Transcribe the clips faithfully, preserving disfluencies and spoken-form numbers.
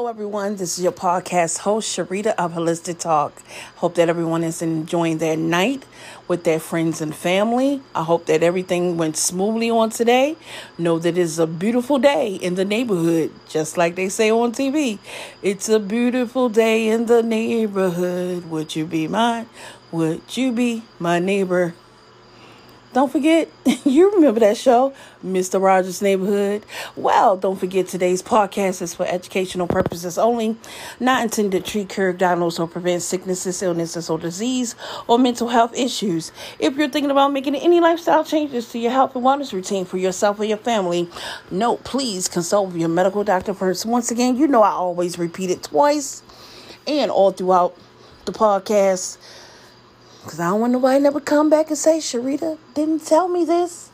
Hello, everyone. This is your podcast host, Sharita of Holistic Talk. Hope that everyone is enjoying their night with their friends and family. I hope that everything went smoothly on today. Know that it's a beautiful day in the neighborhood, just like they say on T V. It's a beautiful day in the neighborhood. Would you be mine? Would you be my neighbor? Don't forget, you remember that show, Mister Rogers' Neighborhood? Well, don't forget today's podcast is for educational purposes only, not intended to treat, cure, diagnose, or prevent sicknesses, illnesses, or disease, or mental health issues. If you're thinking about making any lifestyle changes to your health and wellness routine for yourself or your family, note, please consult with your medical doctor first. Once again, you know I always repeat it twice and all throughout the podcast. Because I don't want nobody to never come back and say, Sharita didn't tell me this.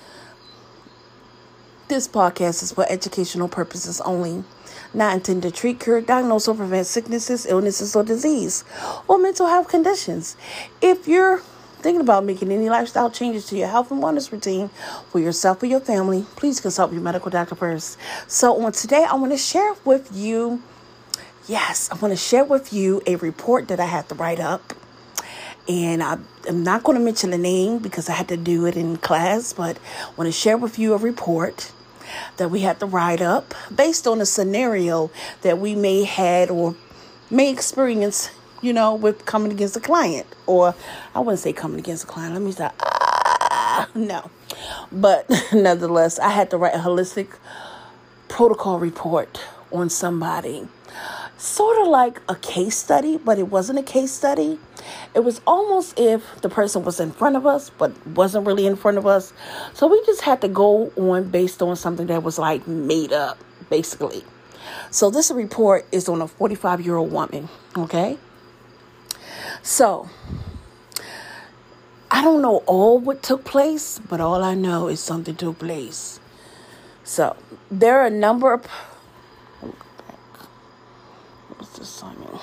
This podcast is for educational purposes only, not intended to treat, cure, diagnose, or prevent sicknesses, illnesses, or disease, or mental health conditions. If you're thinking about making any lifestyle changes to your health and wellness routine for yourself or your family, please consult your medical doctor first. So on today, I want to share with you, yes, I want to share with you a report that I had to write up. And I, I'm not going to mention the name because I had to do it in class, but I want to share with you a report that we had to write up based on a scenario that we may had or may experience, you know, with coming against a client. Or I wouldn't say coming against a client. Let me say, ah, no. But nonetheless, I had to write a holistic protocol report on somebody. Sort of like a case study, but it wasn't a case study. It was almost if the person was in front of us, but wasn't really in front of us. So we just had to go on based on something that was like made up, basically. So this report is on a forty-five-year-old woman, okay? So I don't know all what took place, but all I know is something took place. So there are a number of... What's this signing?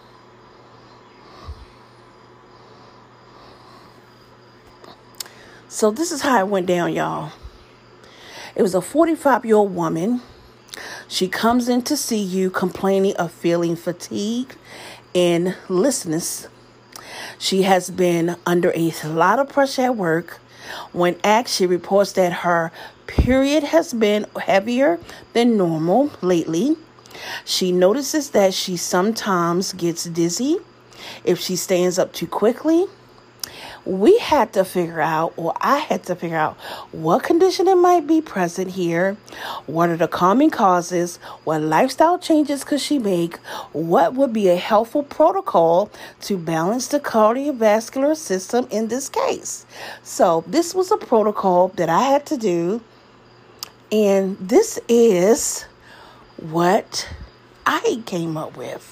So this is how it went down, y'all. It was a forty-five-year-old woman. She comes in to see you complaining of feeling fatigue and listlessness. She has been under a lot of pressure at work. When asked, she reports that her period has been heavier than normal lately. She notices that she sometimes gets dizzy if she stands up too quickly. We had to figure out, or I had to figure out, what condition it might be present here. What are the common causes? What lifestyle changes could she make? What would be a helpful protocol to balance the cardiovascular system in this case? So this was a protocol that I had to do. And this is what I came up with.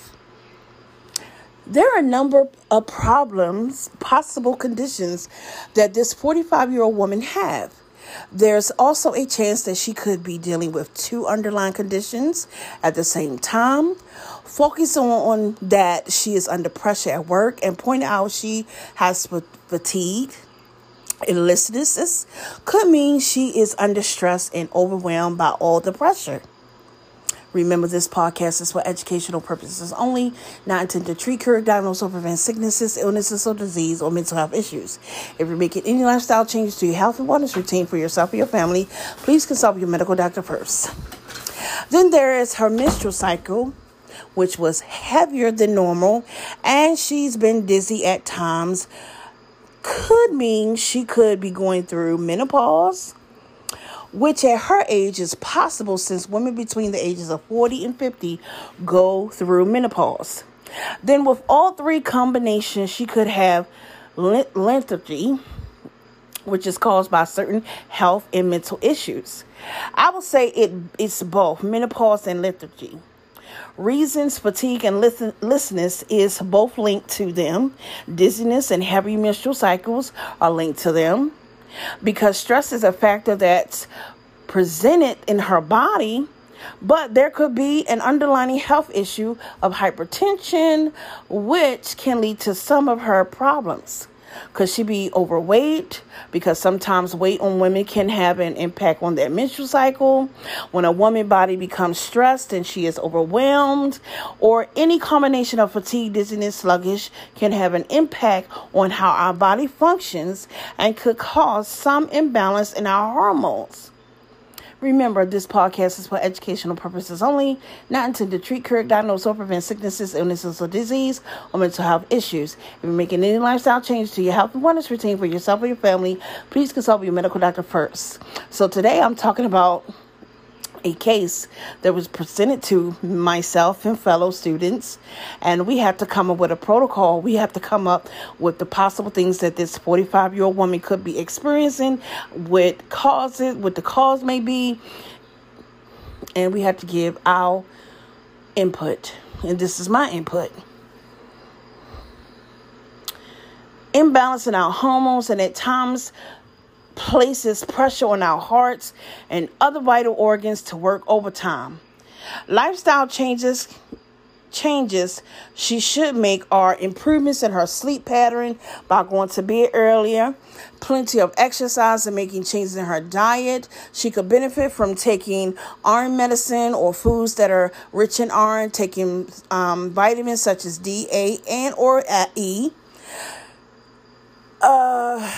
There are a number of problems, possible conditions that this forty-five-year-old woman have. There's also a chance that she could be dealing with two underlying conditions at the same time. Focus on, on that she is under pressure at work and point out she has fatigue. Listlessness could mean she is under stress and overwhelmed by all the pressure. Remember, this podcast is for educational purposes only, not intended to treat, cure, diagnose, or prevent sicknesses, illnesses, or disease, or mental health issues. If you're making any lifestyle changes to your health and wellness routine for yourself or your family, please consult your medical doctor first. Then there is her menstrual cycle, which was heavier than normal, and she's been dizzy at times. Could mean she could be going through menopause, which at her age is possible since women between the ages of forty and fifty go through menopause. Then with all three combinations, she could have lethargy, which is caused by certain health and mental issues. I would say it it's both menopause and lethargy. Reasons fatigue and listlessness is both linked to them. Dizziness and heavy menstrual cycles are linked to them. Because stress is a factor that's presented in her body, but there could be an underlying health issue of hypertension, which can lead to some of her problems. Could she be overweight? Because sometimes weight on women can have an impact on their menstrual cycle. When a woman's body becomes stressed and she is overwhelmed, or any combination of fatigue, dizziness, sluggish can have an impact on how our body functions and could cause some imbalance in our hormones. Remember, this podcast is for educational purposes only, not intended to treat, cure, diagnose, or prevent sicknesses, illnesses, or disease, or mental health issues. If you're making any lifestyle change to your health and wellness routine for yourself or your family, please consult with your medical doctor first. So today I'm talking about a case that was presented to myself and fellow students, and we have to come up with a protocol. We have to come up with the possible things that this forty-five-year-old woman could be experiencing, what causes, what the cause may be, and we have to give our input. And this is my input. Imbalance in our hormones, and at times places pressure on our hearts and other vital organs to work overtime. Lifestyle changes changes she should make are improvements in her sleep pattern by going to bed earlier, plenty of exercise, and making changes in her diet. She could benefit from taking iron medicine or foods that are rich in iron, taking um, vitamins such as D, A, and or E. Uh...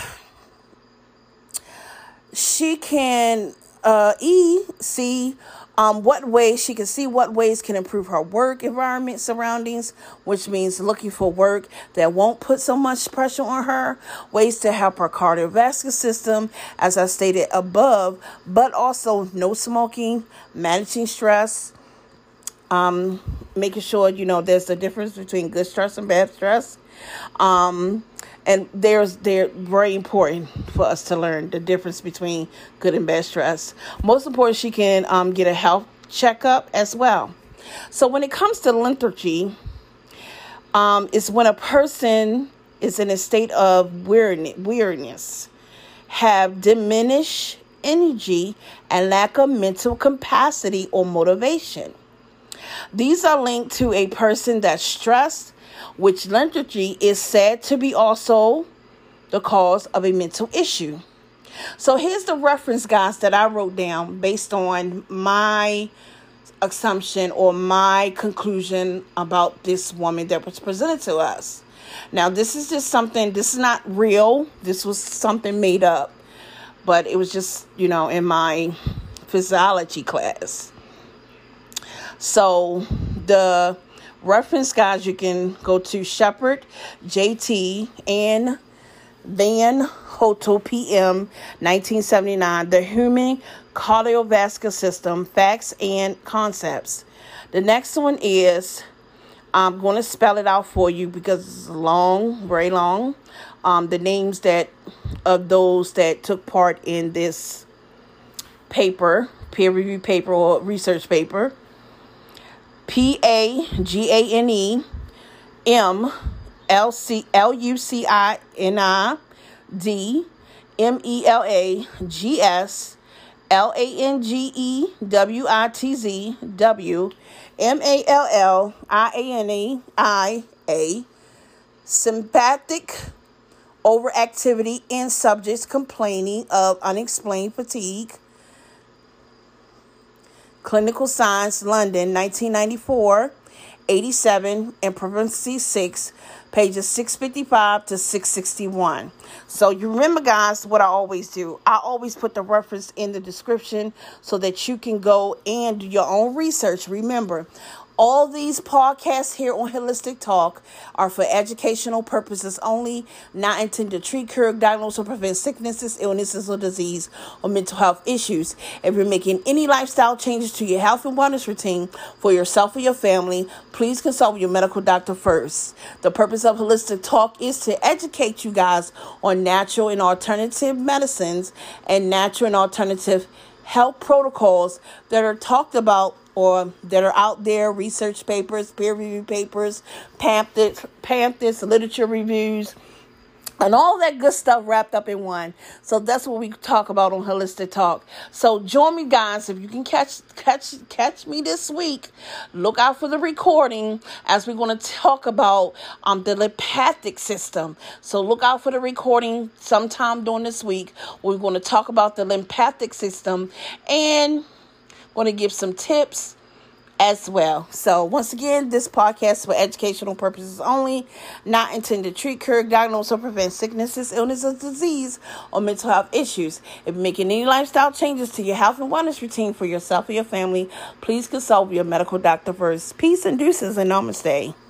She can uh, e see um, what ways she can see what ways can improve her work environment surroundings, which means looking for work that won't put so much pressure on her. Ways to help her cardiovascular system, as I stated above, but also no smoking, managing stress, um, making sure you know there's a difference between good stress and bad stress. Um, And there's they're very important for us to learn the difference between good and bad stress. Most important, she can um, get a health checkup as well. So when it comes to lethargy, um, it's when a person is in a state of weariness, have diminished energy, and lack of mental capacity or motivation. These are linked to a person that's stressed, which lethargy is said to be also the cause of a mental issue. So here's the reference, guys, that I wrote down based on my assumption or my conclusion about this woman that was presented to us. Now, this is just something, this is not real. This was something made up, but it was just, you know, in my physiology class. So the reference, guys, you can go to Shepard, J T, and Van Hotel, P M, nineteen seventy-nine, The Human Cardiovascular System, Facts and Concepts. The next one is, I'm going to spell it out for you because it's long, very long. Um, the names that of those that took part in this paper, peer-reviewed paper or research paper. P A G A N E M L C L U C I N I D M E L A G S L A N G E W I T Z W M A L L I A N E I A Sympathetic overactivity in subjects complaining of unexplained fatigue. Clinical Science, London, nineteen ninety-four, eighty-seven, and parentheses six, pages six fifty-five to six sixty-one. So you remember, guys, what I always do. I always put the reference in the description so that you can go and do your own research. Remember, all these podcasts here on Holistic Talk are for educational purposes only, not intended to treat, cure, diagnose, or prevent sicknesses, illnesses, or disease, or mental health issues. If you're making any lifestyle changes to your health and wellness routine for yourself or your family, please consult with your medical doctor first. The purpose of Holistic Talk is to educate you guys on natural and alternative medicines and natural and alternative health protocols that are talked about or that are out there, research papers, peer review papers, pamphlets, pamphlets, literature reviews, and all that good stuff wrapped up in one. So that's what we talk about on Holistic Talk. So join me, guys. If you can catch catch catch me this week, look out for the recording as we're going to talk about um the lymphatic system. So look out for the recording sometime during this week. We're going to talk about the lymphatic system and going to give some tips as well. So once again, this podcast is for educational purposes only, not intended to treat, cure, diagnose, or prevent sicknesses, illnesses, disease, or mental health issues. If you're making any lifestyle changes to your health and wellness routine for yourself or your family, please consult with your medical doctor first. Peace and deuces and namaste.